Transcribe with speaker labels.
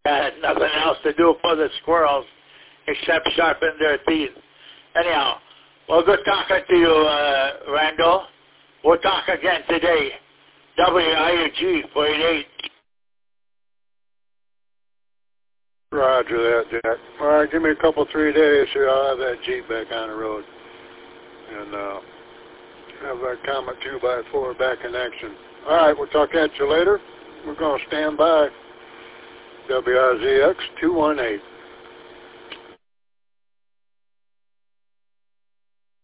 Speaker 1: Had nothing else to do for the squirrels except sharpen their teeth. Anyhow, well, good talking to you, Randall. We'll talk again today. WIUG 488.
Speaker 2: Roger that, Jack. All right, give me a couple, 3 days here. I'll have that Jeep back on the road. And have that Comet 2x4 back in action. All right, we'll talk at you later. We're going to stand by. WRZX 218.